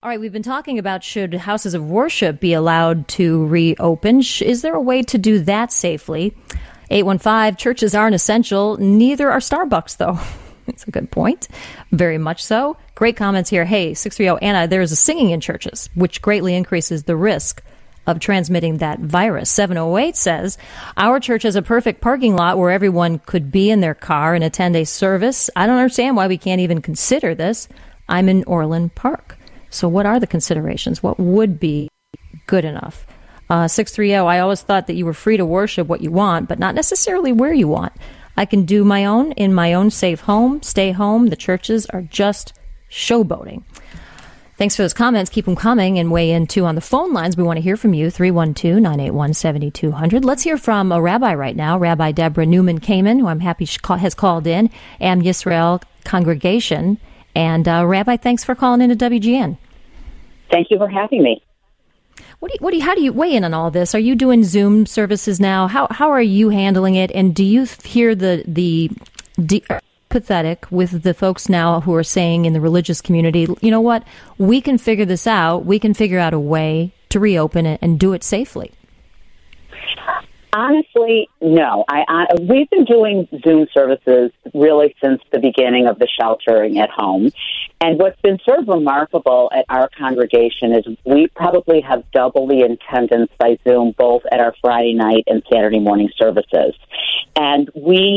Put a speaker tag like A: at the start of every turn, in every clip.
A: All right, we've been talking about should houses of worship be allowed to reopen. Is there a way to do that safely? 815, churches aren't essential. Neither are Starbucks, though. It's a good point. Very much so. Great comments here. Hey, 630, Anna, there is a singing in churches, which greatly increases the risk of transmitting that virus. 708 says, our church has a perfect parking lot where everyone could be in their car and attend a service. I don't understand why we can't even consider this. I'm in Orland Park. So what are the considerations? What would be good enough? 630, I always thought that you were free to worship what you want, but not necessarily where you want. I can do my own in my own safe home, stay home. The churches are just showboating. Thanks for those comments. Keep them coming and weigh in, too, on the phone lines. We want to hear from you, 312-981-7200. Let's hear from a rabbi right now, Rabbi Deborah Newman-Kamen, who I'm happy has called in, Am Yisrael Congregation. And Rabbi, thanks for calling into WGN.
B: Thank you for having me.
A: How do you weigh in on all this? Are you doing Zoom services now? How are you handling it? And do you hear the pathetic with the folks now who are saying in the religious community, you know what, we can figure this out. We can figure out a way to reopen it and do it safely?
B: Honestly, no. We've been doing Zoom services really since the beginning of the sheltering at home. And what's been sort of remarkable at our congregation is we probably have double the attendance by Zoom, both at our Friday night and Saturday morning services. And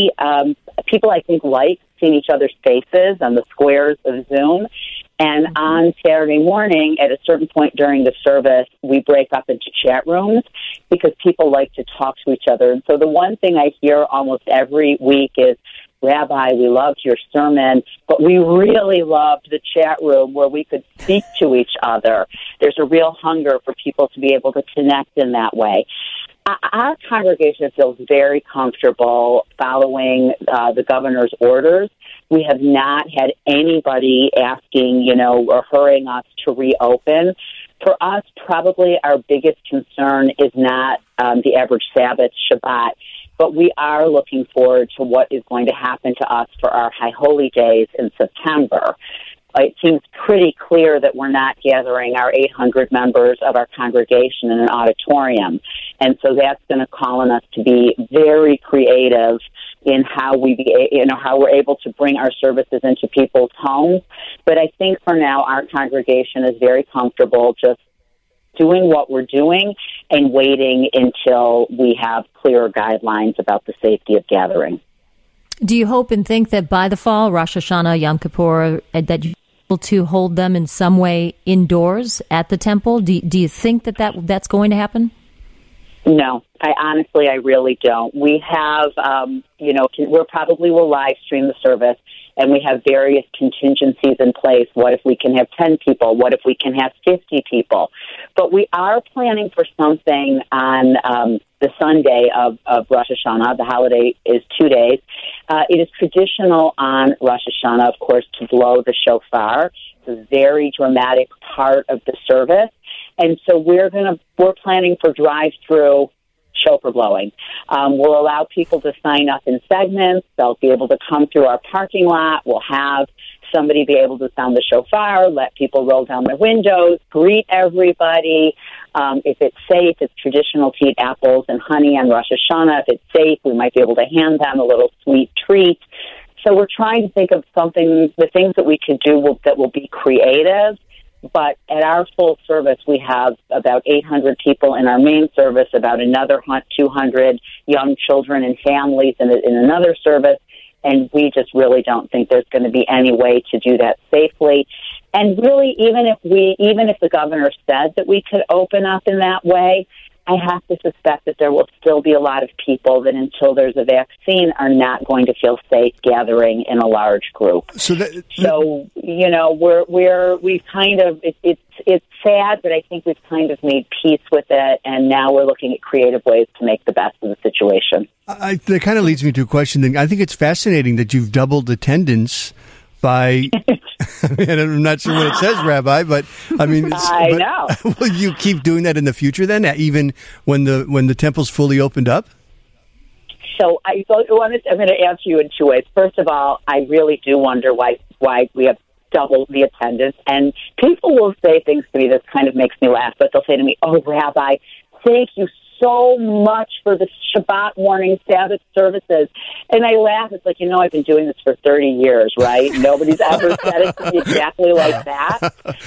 B: people, I think, like seeing each other's faces on the squares of Zoom. And on Saturday morning, at a certain point during the service, we break up into chat rooms because people like to talk to each other. And so the one thing I hear almost every week is, Rabbi, we loved your sermon, but we really loved the chat room where we could speak to each other. There's a real hunger for people to be able to connect in that way. Our congregation feels very comfortable following the governor's orders. We have not had anybody asking, or hurrying us to reopen. For us, probably our biggest concern is not the average Sabbath, Shabbat, but we are looking forward to what is going to happen to us for our High Holy Days in September. It seems pretty clear that we're not gathering our 800 members of our congregation in an auditorium. And so that's going to call on us to be very creative in how we're able to bring our services into people's homes. But I think for now, our congregation is very comfortable just doing what we're doing and waiting until we have clearer guidelines about the safety of gathering.
A: Do you hope and think that by the fall, Rosh Hashanah, Yom Kippur, that you're able to hold them in some way indoors at the temple? Do you think that's going to happen?
B: No, I really don't. We have, we probably will live stream the service, and we have various contingencies in place. What if we can have 10 people? What if we can have 50 people? But we are planning for something on the Sunday of Rosh Hashanah. The holiday is 2 days. It is traditional on Rosh Hashanah, of course, to blow the shofar. It's a very dramatic part of the service. And so we're planning for drive-through shofar blowing. We'll allow people to sign up in segments. They'll be able to come through our parking lot. We'll have somebody be able to sound the shofar, let people roll down their windows, greet everybody. If it's safe, it's traditional to eat apples and honey on Rosh Hashanah. If it's safe, we might be able to hand them a little sweet treat. So we're trying to think of the things that we could do that will be creative. But at our full service, we have about 800 people in our main service, about another 200 young children and families in another service, and we just really don't think there's going to be any way to do that safely. And really, even if the governor said that we could open up in that way, I have to suspect that there will still be a lot of people that, until there's a vaccine, are not going to feel safe gathering in a large group. It's sad, but I think we've kind of made peace with it, and now we're looking at creative ways to make the best of the situation.
C: That kind of leads me to a question. I think it's fascinating that you've doubled attendance by, I'm not sure what it says, Rabbi, but I mean,
B: I know.
C: Will you keep doing that in the future then, even when the temple's fully opened up?
B: So I'm going to answer you in two ways. First of all, I really do wonder why we have double the attendance. And people will say things to me that kind of makes me laugh, but they'll say to me, "Oh, Rabbi, thank you so much for the Shabbat morning Sabbath services." And I laugh. It's like, I've been doing this for 30 years, right? Nobody's ever said it to me exactly like that.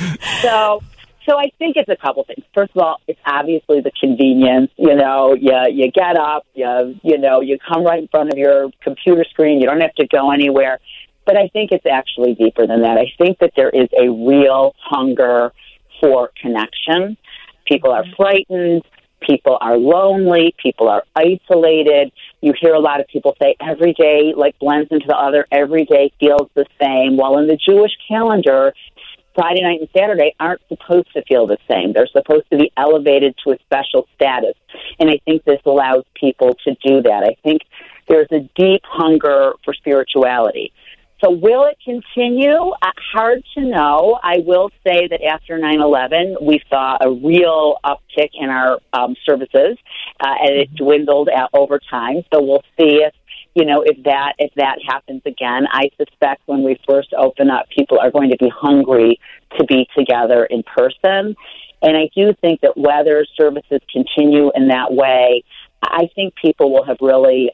B: So I think it's a couple things. First of all, it's obviously the convenience. You get up, you come right in front of your computer screen. You don't have to go anywhere. But I think it's actually deeper than that. I think that there is a real hunger for connection. People are frightened. People are lonely. People are isolated. You hear a lot of people say every day blends into the other. Every day feels the same. While in the Jewish calendar, Friday night and Saturday aren't supposed to feel the same. They're supposed to be elevated to a special status. And I think this allows people to do that. I think there's a deep hunger for spirituality. So will it continue? Hard to know. I will say that after 9/11, we saw a real uptick in our services, and it dwindled over time. So we'll see if that happens again. I suspect when we first open up, people are going to be hungry to be together in person. And I do think that whether services continue in that way, I think people will have really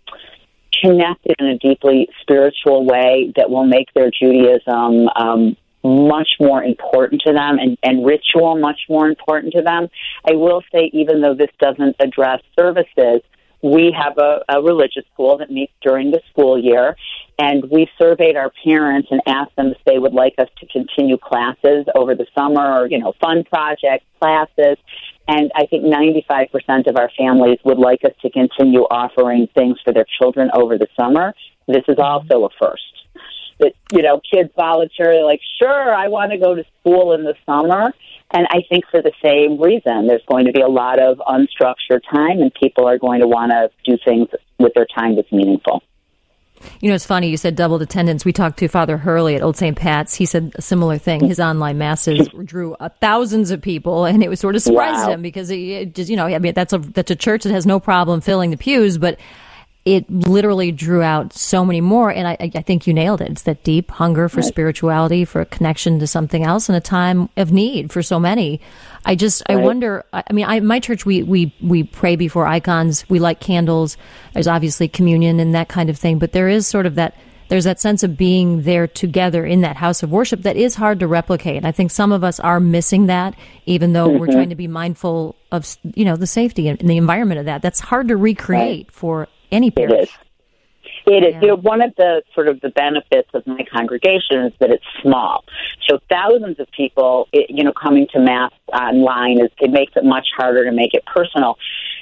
B: connected in a deeply spiritual way that will make their Judaism much more important to them and ritual much more important to them. I will say, even though this doesn't address services, we have a religious school that meets during the school year, and we surveyed our parents and asked them if they would like us to continue classes over the summer, or, fun projects, classes. And I think 95% of our families would like us to continue offering things for their children over the summer. This is also a first. That, kids voluntarily sure, I want to go to school in the summer. And I think for the same reason, there's going to be a lot of unstructured time, and people are going to want to do things with their time that's meaningful.
A: It's funny, you said doubled attendance. We talked to Father Hurley at Old St. Pat's. He said a similar thing. His online masses drew thousands of people, and it was sort of surprised him because that's a church that has no problem filling the pews, but it literally drew out so many more. And I think you nailed it. It's that deep hunger for spirituality, for a connection to something else in a time of need for so many. I wonder, my church, we pray before icons. We light candles. There's obviously communion and that kind of thing. But there is sort of there's that sense of being there together in that house of worship that is hard to replicate. I think some of us are missing that, even though we're trying to be mindful of, the safety and the environment of that. That's hard to recreate for any parish.
B: It is. Yeah. One of the sort of the benefits of my congregation is that it's small. So thousands of people, coming to Mass online, it makes it much harder to make it personal.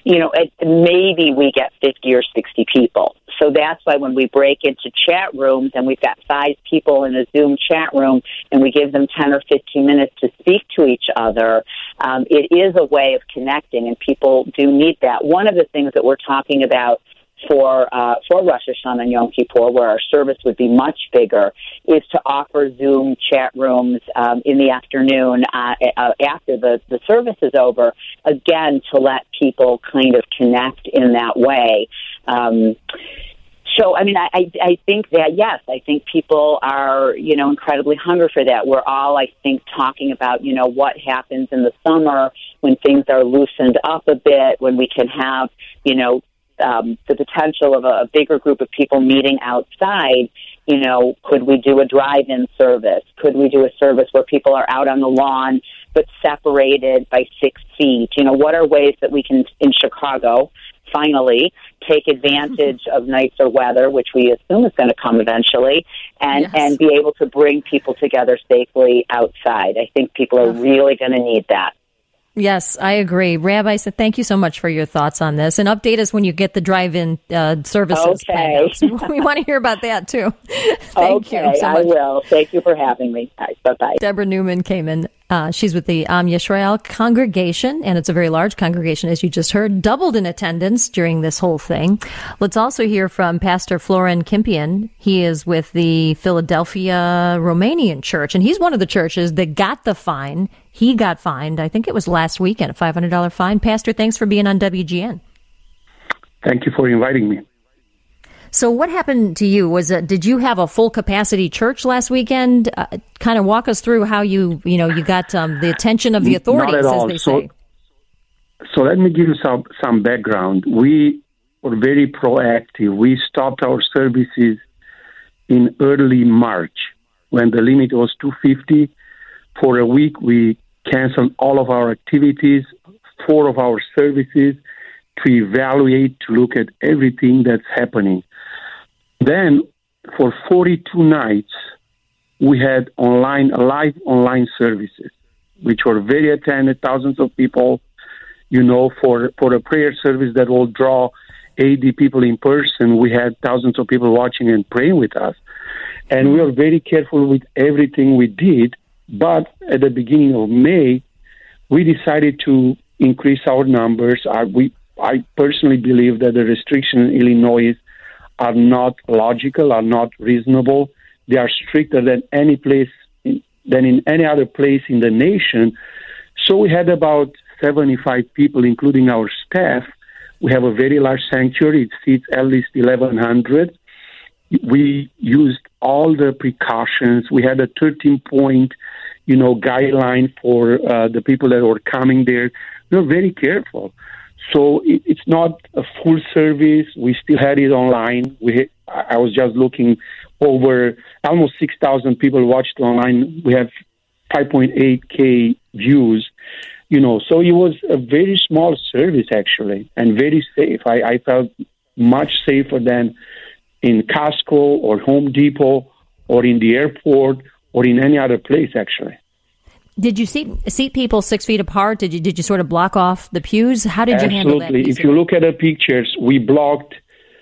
B: Maybe we get 50 or 60 people. So that's why when we break into chat rooms and we've got 5 people in a Zoom chat room and we give them 10 or 15 minutes to speak to each other, it is a way of connecting, and people do need that. One of the things that we're talking about for Rosh Hashanah and Yom Kippur, where our service would be much bigger, is to offer Zoom chat rooms in the afternoon after the service is over, again, to let people kind of connect in that way. So, I think that, yes, I think people are, incredibly hungry for that. We're all, I think, talking about, what happens in the summer when things are loosened up a bit, when we can have, the potential of a bigger group of people meeting outside. Could we do a drive-in service? Could we do a service where people are out on the lawn but separated by 6 feet? What are ways that we can, in Chicago, finally take advantage of nicer weather, which we assume is going to come eventually, and be able to bring people together safely outside? I think people are really going to need that.
A: Yes, I agree. Rabbi, so thank you so much for your thoughts on this, and update us when you get the drive-in services.
B: Okay.
A: We want to hear about that, too. Thank you so much.
B: I will. Thank you for having me. Right, bye-bye.
A: Deborah Newman came in. She's with the Am Yisrael congregation, and it's a very large congregation, as you just heard, doubled in attendance during this whole thing. Let's also hear from Pastor Florin Kimpian. He is with the Philadelphia Romanian Church, and he's one of the churches that got the fine. He got fined, I think it was last weekend, a $500 fine. Pastor, thanks for being on WGN.
D: Thank you for inviting me.
A: So what happened to you? Did you have a full capacity church last weekend? Kind of walk us through how you got the attention of the authorities, as they say.
D: So let me give you some background. We were very proactive. We stopped our services in early March when the limit was 250. For a week, we canceled all of our activities, 4 of our services, to evaluate, to look at everything that's happening. Then, for 42 nights, we had live online services, which were very attended, thousands of people, for a prayer service that will draw 80 people in person. We had thousands of people watching and praying with us. And we were very careful with everything we did. But at the beginning of May, we decided to increase our numbers. I personally believe that the restrictions in Illinois are not logical, are not reasonable. They are stricter than in any other place in the nation. So we had about 75 people, including our staff. We have a very large sanctuary. It seats at least 1,100. We used all the precautions. We had a 13-point, guideline for the people that were coming there. We were very careful. So it's not a full service. We still had it online. I was just looking over almost 6,000 people watched online. We have 5.8K views. So it was a very small service, actually, and very safe. I felt much safer than in Costco or Home Depot or in the airport or in any other place, actually.
A: Did you seat people 6 feet apart? Did you sort of block off the pews? How did you handle that?
D: Absolutely. If you look at the pictures, we blocked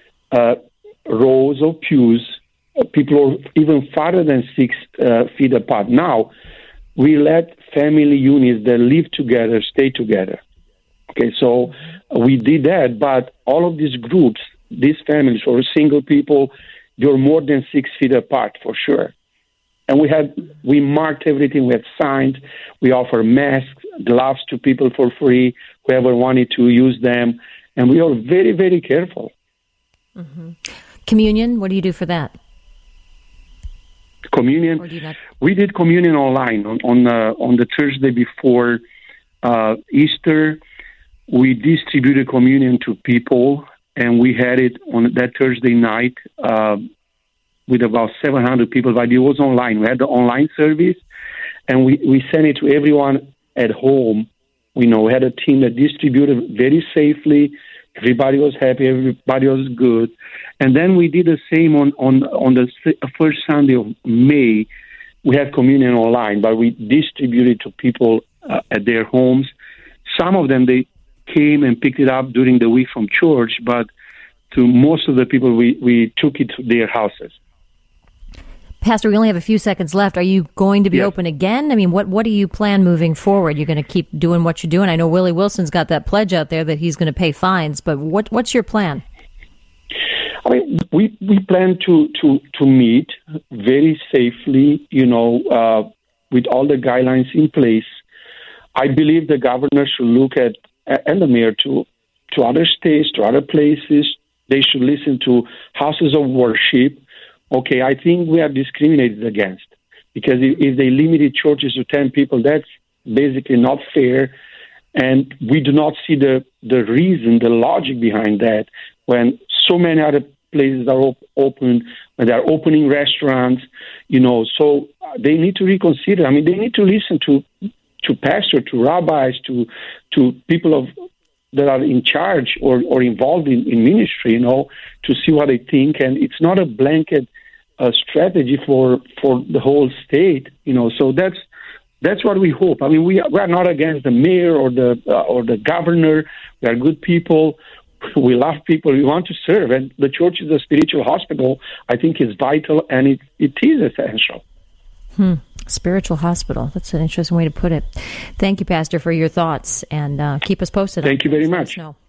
D: rows of pews. People were even farther than 6 feet apart. Now, we let family units that live together stay together. Okay, so we did that, but all of these groups, these families or single people, they were more than 6 feet apart for sure. And we marked everything. We had signs. We offer masks, gloves to people for free, whoever wanted to use them. And we are very, very careful.
A: Mm-hmm. Communion, what do you do for that?
D: Communion, we did communion online on the Thursday before Easter. We distributed communion to people, and we had it on that Thursday night with about 700 people, but it was online. We had the online service, and we sent it to everyone at home. We had a team that distributed very safely. Everybody was happy. Everybody was good. And then we did the same on the first Sunday of May. We had communion online, but we distributed to people at their homes. Some of them, they came and picked it up during the week from church, but to most of the people, we took it to their houses.
A: Pastor, we only have a few seconds left. Are you going to be open again? I mean, what do you plan moving forward? You're going to keep doing what you're doing? I know Willie Wilson's got that pledge out there that he's going to pay fines, but what's your plan?
D: I mean, we plan to meet very safely, with all the guidelines in place. I believe the governor should look at, and the mayor to other states, to other places. They should listen to houses of worship. Okay, I think we are discriminated against because if they limited churches to 10 people, that's basically not fair. And we do not see the reason, the logic behind that when so many other places are open, when they're opening restaurants, so they need to reconsider. I mean, they need to listen to pastors, to rabbis, to people that are in charge or involved in ministry, to see what they think. And it's not a blanket strategy for the whole state, so that's what we hope. I mean, we are not against the mayor or the governor. We are good people. We love people. We want to serve. And the church is a spiritual hospital. I think it's vital, and it is essential.
A: Spiritual hospital. That's an interesting way to put it. Thank you, Pastor, for your thoughts, and keep us posted.
D: Thank you very much.